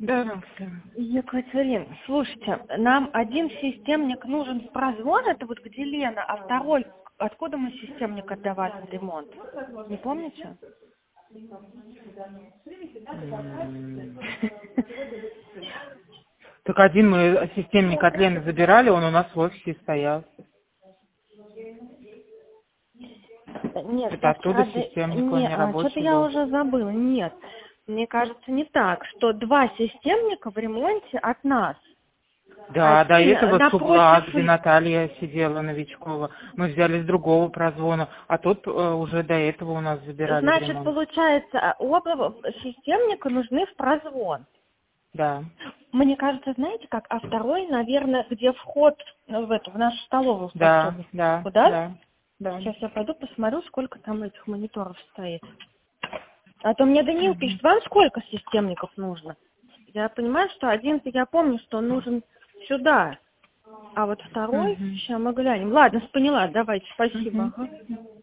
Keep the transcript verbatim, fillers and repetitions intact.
Здравствуйте. Екатерина, слушайте, нам один системник нужен в прозвон, это вот где Лена, а второй, откуда мы системник отдавали на ремонт? Не помните? Так один мы системник от Лены забирали, он у нас в офисе стоял. Нет, Это я оттуда вчера... системник, он Не, не а, что-то рабочий я был. уже забыла. Нет, мне кажется, не так, что два системника в ремонте от нас. Да, до Один этого с угла, напротив... где Наталья сидела, Новичкова, мы взяли с другого прозвона, а тот э, уже до этого у нас забирали в Значит, ремонт. получается, оба системника нужны в прозвон. Да. Мне кажется, знаете как, а второй, наверное, где вход в эту, в нашу столовую в Да, подсобку. да, Куда? да, да. Сейчас я пойду посмотрю, сколько там этих мониторов стоит. А то мне Даниил Мгм. пишет, вам сколько системников нужно? Я понимаю, что один, я помню, что он нужен сюда. А вот второй, Мгм. сейчас мы глянем. Ладно, поняла, давайте, спасибо. Мгм. Ага.